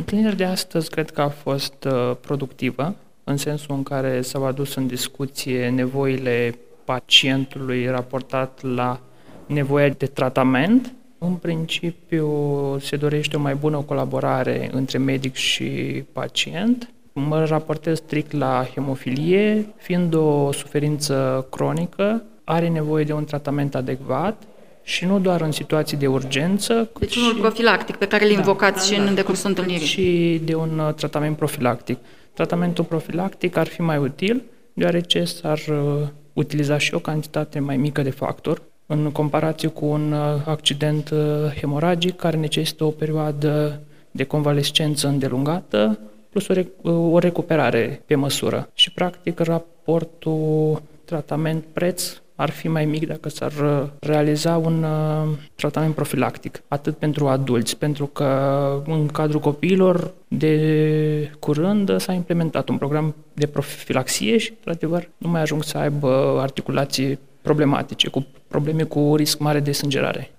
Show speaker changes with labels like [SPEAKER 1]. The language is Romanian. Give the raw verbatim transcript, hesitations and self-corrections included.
[SPEAKER 1] Întâlnirea de astăzi cred că a fost productivă, în sensul în care s-au adus în discuție nevoile pacientului raportat la nevoia de tratament. În principiu se dorește o mai bună colaborare între medic și pacient. Mă raportez strict la hemofilie, fiind o suferință cronică, are nevoie de un tratament adecvat și nu doar în situații de urgență.
[SPEAKER 2] Deci unul și... profilactic pe care îl invocați da, și da, în decursul întâlnirii.
[SPEAKER 1] Și de un uh, tratament profilactic. Tratamentul profilactic ar fi mai util, deoarece s-ar uh, utiliza și o cantitate mai mică de factori, în comparație cu un uh, accident uh, hemoragic care necesită o perioadă de convalescență îndelungată, plus o, rec- o recuperare pe măsură. Și, practic, raportul tratament-preț ar fi mai mic dacă s-ar realiza un uh, tratament profilactic, atât pentru adulți, pentru că în cadrul copiilor de curând s-a implementat un program de profilaxie și, într-adevăr, nu mai ajung să aibă articulații problematice, cu probleme cu risc mare de sângerare.